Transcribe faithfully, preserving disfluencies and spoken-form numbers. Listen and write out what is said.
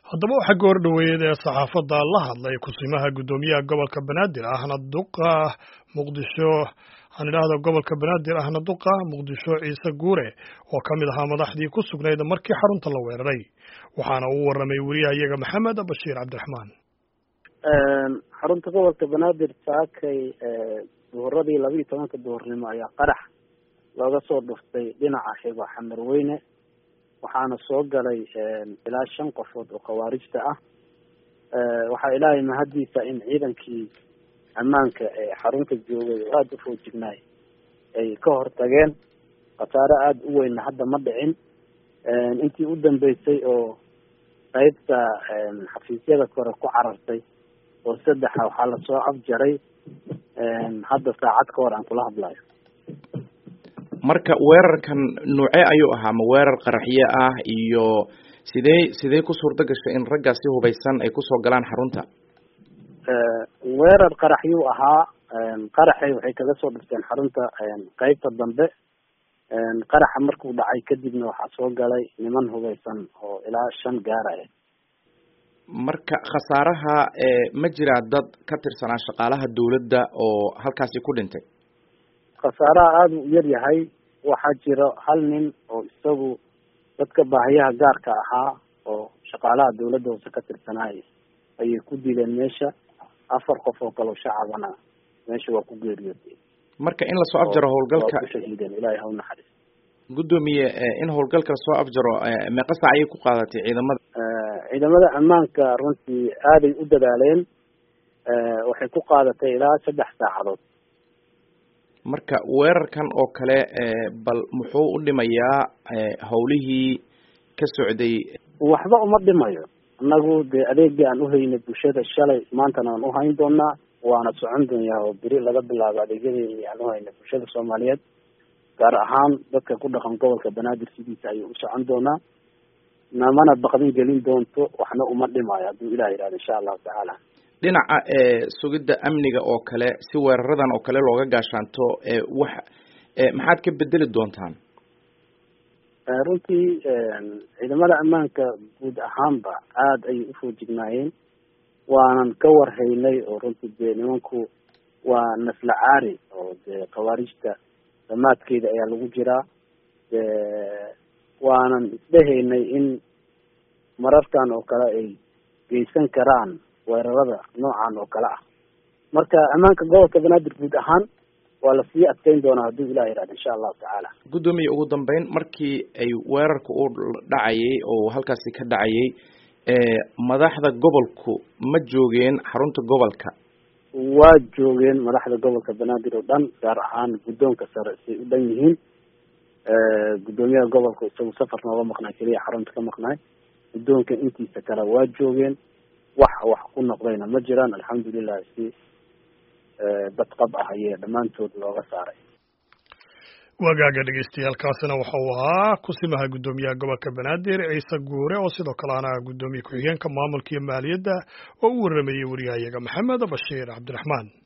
haddaba waxaa goor dhoweeyed ee saxaafadda la hadlay kusimaha guddoomiyaha gobolka banaadir ahna duqa muqdisho aan idhaahdo gobolka banaadir ahna duqa muqdisho ciise guure oo ka mid ahaa madaxdii ku sugnayd markii xarunta la weeraray waxaana uu warramay weriyahayaga maxamed bashiir cabdiraxmaan xarunta gobolka banaadir saakay duhuradii laba iyo tobanka duhurnimo ayaa qarax looga soo dhuftay dhinaca xigo xamarweyne waxaana soo galay ilaa shan qofood oo khawaarijta ah waxaa ilaahay mahadiisa in ciidankii ammaanka ee xarunta joogay oo aada u foojignaay ay ka hortageen khasaare aada u weynna hadda ma dhicin intii u dambeysay oo qaybta xafiisyada kore ku carartay oo saddexa waxaa lasoo afjaray hadda saacad ka hor aan kula hadlayo marka weerarkan nuuce ayuu ahaa ma weerar qaraxye ah iyo sidee sidee ku suurta gashay in raggaasi hubaysan ay kusoo galaan xarunta weerar qaraxyuu ahaa qaraxay waxay kaga soo dhifteen xarunta qaybta dambe qaraxa markuu dhacay kadibna waxaa soo galay niman hubaysan oo ilaa shan gaaraya marka khasaaraha ma jiraa dad ka tirsanaa shaqaalaha dawladda oo halkaasi ku dhintay khasaaraha aada u yar yahay waxaa jiro hal nin oo isagu dadka baahiyaha gaarka ahaa oo shaqaalaha dawladda hoose ka tirsanaay ayay ku dileen meesha afar qof oo kaleo shacabana meesha waa ku geeriyootay marka in lasoo afjaro howlgalka kushahiideen ilaahay ha u naxariis guddoomiye in howlgalka lasoo afjaro meeqa saac ayay ku qaadatay ciidamada ciidamada ammaanka runtii aaday u dadaaleen waxay ku qaadatay ilaa saddex saacadood marka weerarkan oo kale bal muxuu u dhimayaa hawlihii ka socday waxba uma dhimayo annagu dee adeegii aan uhaynay bulshada shalay maantana aan uhayn doonaa waana socon doonyaa oo beri laga bilaabo adeegyadeeni aan uhaynay bulshada soomaaliyeed gaar ahaan dadka ku dhaqan gobolka banaadir sidiisa ayuu u socon doonaa namana baqdin gelin doonto waxna uma dhimayo hadduu ilah yihahdo insha allahu tacaala dhinaca sugidda amniga oo kale si weeraradan oo kale looga gaashaanto wax maxaad ka bedeli doontaan runtii ciidamada ammaanka guud ahaanba aada ayay ufoojignaayeen waanan ka warhaynay oo runtii dee nimanku waa nafla caari oo dee khawaarijta damaadkeeda ayaa lagu jiraa waanan isdhehaynay in mararkan oo kale ay geysan karaan weerarada noocan oo kale ah marka ammaanka gobolka banaadir guud ahaan waa lasii adkeyn doonaa hadduu ilah yihahdo insha allahu tacaala guddoomiye ugu dambeyn markii ay weerarka u dhacayay oo halkaasi ka dhacayay madaxda gobolku ma joogeen xarunta gobolka waa joogeen madaxda gobolka banaadir oo dhan gaar ahaan guddoonka sare say u dhan yihiin guddoomiyaha gobolka isagu safar nooga maqnaay keliya xarunta ka maqnaay guddoonka intiisa kale waa joogeen wax wax ku noqdayna ma jiraan alxamdulilah si badqab ah ayee dhammaantood looga saaray wagaaga dhegeystayaaalkaasina waxa uu ahaa kusimaha guddoomiyaha gobolka banaadir ciise guure oo sidoo kale ana guddoomiye ku-xigeenka maamulka iyo maaliyadda oo u warramayey wariyahayaga maxamed bashiir cabdiraxmaan